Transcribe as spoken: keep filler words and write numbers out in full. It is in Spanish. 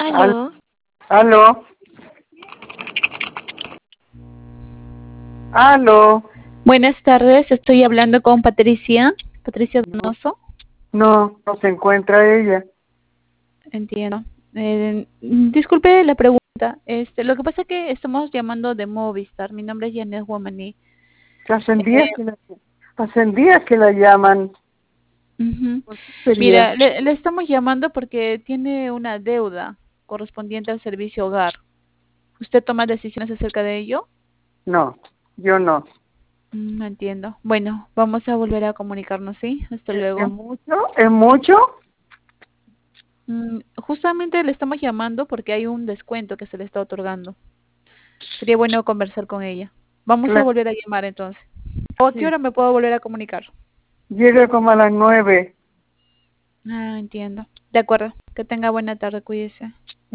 Al- Aló. Aló, aló. Buenas tardes, estoy hablando con Patricia. Patricia No, Donoso. no, no se encuentra ella. Entiendo. Eh, disculpe la pregunta. Este, lo que pasa es que estamos llamando de Movistar. Mi nombre es Janet Womani. Hacen Eh, días que la, hacen días que la llaman. ujú. ¿Por qué sería? Mira, le, le estamos llamando porque tiene una deuda correspondiente al servicio hogar. ¿Usted toma decisiones acerca de ello? No, yo no. Mm, No entiendo. Bueno, vamos a volver a comunicarnos, ¿sí? Hasta ¿Es, es luego. mucho? ¿Es mucho? Mm, justamente le estamos llamando porque hay un descuento que se le está otorgando. Sería bueno conversar con ella. Vamos a Claro, volver a llamar entonces. ¿O a qué sí. hora me puedo volver a comunicar? Llega como a las nueve. Ah, entiendo. De acuerdo. Que tenga buena tarde, cuídese.